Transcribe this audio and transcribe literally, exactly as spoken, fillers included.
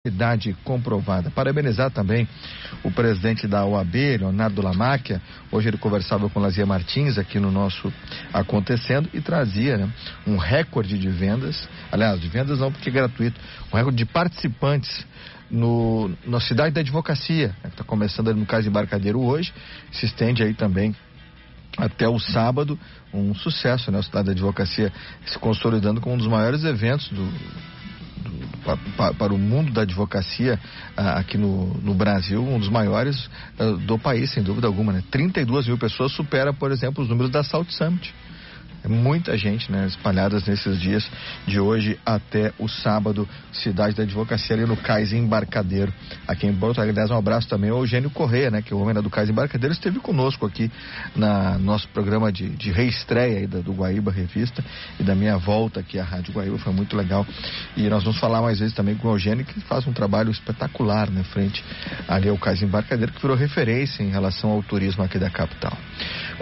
Idade comprovada. Parabenizar também o presidente da O A B, Leonardo Lamacchia. Hoje ele conversava com Lazia Martins aqui no nosso Acontecendo e trazia, né, um recorde de vendas, aliás, de vendas não porque é gratuito, um recorde de participantes no, na Cidade da Advocacia, né, que está começando ali no Cais Embarcadero hoje, se estende aí também até o sábado, um sucesso, né, a Cidade da Advocacia se consolidando como um dos maiores eventos do Para, para, para o mundo da advocacia uh, aqui no, no Brasil, um dos maiores uh, do país, sem dúvida alguma, né? trinta e duas mil pessoas supera, por exemplo, os números da Salt Summit. É muita gente, né, espalhadas nesses dias de hoje até o sábado, Cidade da Advocacia ali no Cais Embarcadero, aqui em Porto Alegre. Aliás, um abraço também ao Eugênio Corrêa, né, que é o homem do Cais Embarcadero, esteve conosco aqui na nosso programa de, de reestreia aí da, do Guaíba Revista e da minha volta aqui à Rádio Guaíba, foi muito legal. E nós vamos falar mais vezes também com o Eugênio, que faz um trabalho espetacular, né, frente ali ao Cais Embarcadero, que virou referência em relação ao turismo aqui da capital.